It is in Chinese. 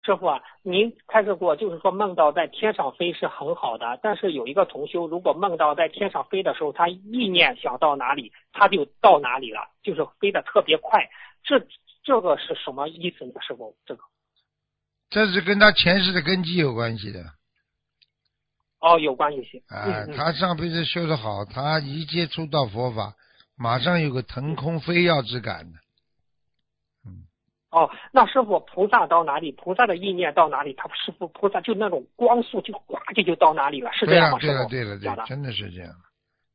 师傅啊，您开示过，就是说梦到在天上飞是很好的，但是有一个同修，如果梦到在天上飞的时候，他意念想到哪里，他就到哪里了，就是飞得特别快。这个是什么意思呢？师傅， 这是跟他前世的根基有关系的。 有关系。 他上辈子修得好，他一接触到佛法，马上有个腾空飞跃之感的。 那师傅菩萨到哪里？菩萨的意念到哪里？他师傅菩萨就那种光速就呱就到哪里了，是这样吗？ 对了， 师傅， 真的是这样。